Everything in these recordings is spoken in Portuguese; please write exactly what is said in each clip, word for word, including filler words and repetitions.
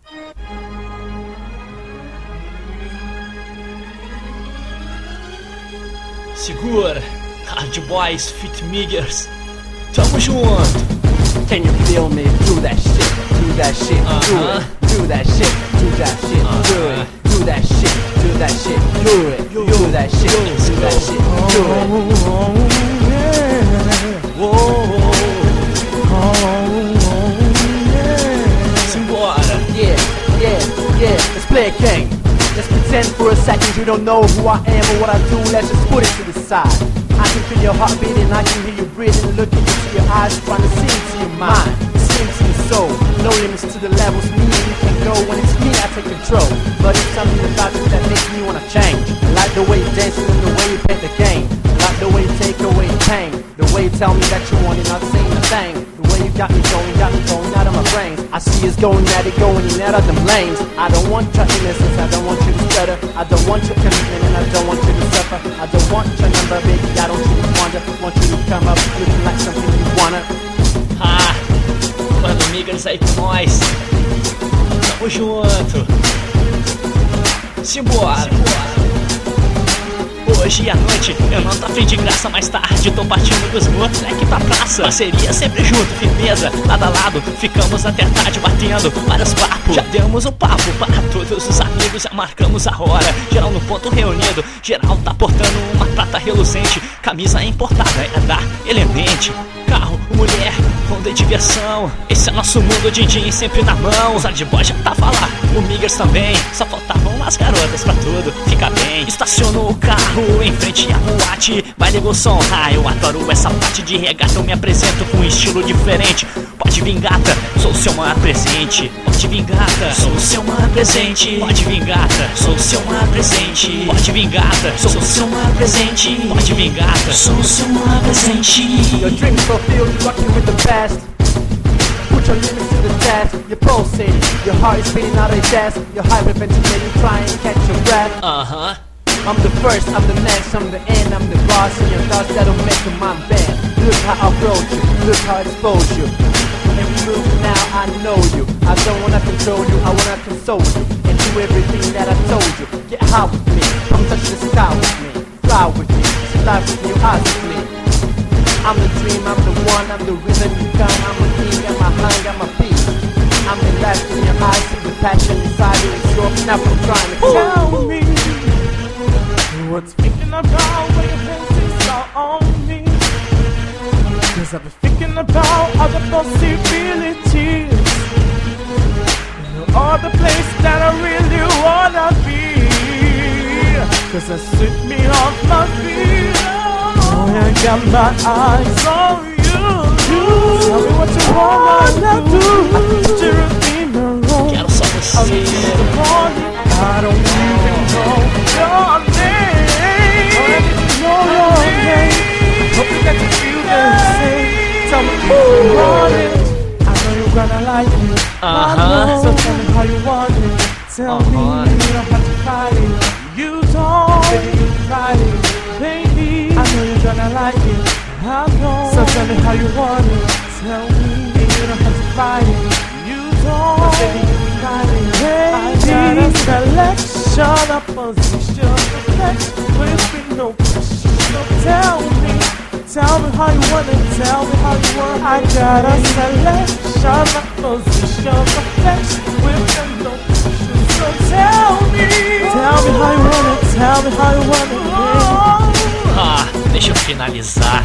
Segura, Hard Boys Fit Miggers, tamo junto. Can you feel me? Do that shit, do that shit, Uh-huh. do it, do that shit, do that shit, do it, do that shit, do that shit, do it, do that shit, do that shit, do it. Simbora. Yeah, yeah, yeah, let's play a game. Let's pretend for a second you don't know who I am or what I do. Let's just put it to the side. I can feel your heart beating, I can hear you breathing, looking into your eyes, trying to see into your mind, see into your soul. No limits to the levels me and you can go. When it's me, I take control. But it's something about you that makes me wanna change. I like the way you dancing and the way you play the game. I like the way you take away pain, the way you tell me that you want it, not saying a thing. The way you got me going, got me going out of my brains. I see us going at it, going in out of them lanes. I don't want your innocence, I don't want you to stutter. I don't want your commitment and I don't want you to suffer. I don't want your number, baby, I don't want you to wander. Want you to come up looking like something you wanna. Ah, mano, Miggers aí com nós. Tamo junto. Simbora. Hoje à noite eu não tô afim de graça, mais tarde tô partindo dos moleque pra praça. Parceria sempre junto, firmeza, lado a lado. Ficamos até tarde batendo vários papos. Já demos o papo para todos os amigos, já marcamos a hora. Geral no ponto reunido, geral tá portando uma prata reluzente. Camisa importada é da Elemente. Carro, mulher, onda e diversão. Esse é nosso mundo, din-din sempre na mão. Os Hard Boys já tava lá, o Miggers também. Só faltavam as garotas pra tudo ficar bem. Estaciono o carro em frente à boate. Vai ligar o som, ah, eu adoro essa parte de regata. Eu me apresento com um estilo diferente. Pode vir gata, sou o seu maior presente. Pode vir gata, sou o seu maior presente. Pode vir gata, sou o seu maior presente. Pode vir gata, sou o seu maior presente. Pode vir gata, sou o seu maior presente. Your dreams fulfilled, you're rocking with the best. Put your limits to the test. You're pulsating, your heart is beating out of chest. You're hyperventilating, trying to catch your breath. Uh-huh. I'm the first, I'm the next, I'm the end, I'm the boss. And your thoughts that'll make them my bed. Look how I approach you, look how I expose you. Every move now I know you. I don't wanna control you, I wanna console you. And do everything that I told you. Get high with me, come touch the sky with me. Fly with me, see life with new eyes with me. I'm the dream, I'm the one, I'm the reason you come. I'm a king, I'm a hung, I'm a peace. I'm the light in your eyes, see the passion inside you. It's your enough, I'm trying to tell me what's thinking about when your fancies are on me. Cause I've been thinking about other possibilities. You know, all the places that I really wanna be. Cause it set me off my feet. Oh, I got my eyes on you. You tell me what you wanna do. I put your routine wrong. Quero só você. I don't even know your name. Know your name. Hope you get to feel the same. Tell me if you want it. I know you're gonna like it. Uh-huh. So tell me how you want it. Tell Uh-huh. me you don't have to fight it. You don't. Baby, you can fight it. Baby, I know you're gonna like it. I know. So tell me how you want it. Tell me you don't have to fight it. You don't. Baby, you can fight it. Baby, I got a selection, a position, perfection with no question. So tell me, tell me how you want it. Tell me how you want it. I got a selection, a position, perfection with no question. So tell me, tell me how you want it. Tell me how you want it. Ah, deixa eu finalizar.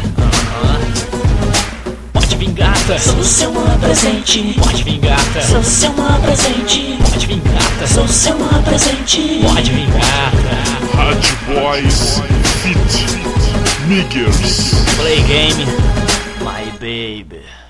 Uhum. Pode vir gata, sou o seu maior presente. Pode vir gata, sou o seu maior presente. Pode vir gata, sou o seu maior presente. Pode vir gata. Hard Boys Fit Miggers. Play game, my baby.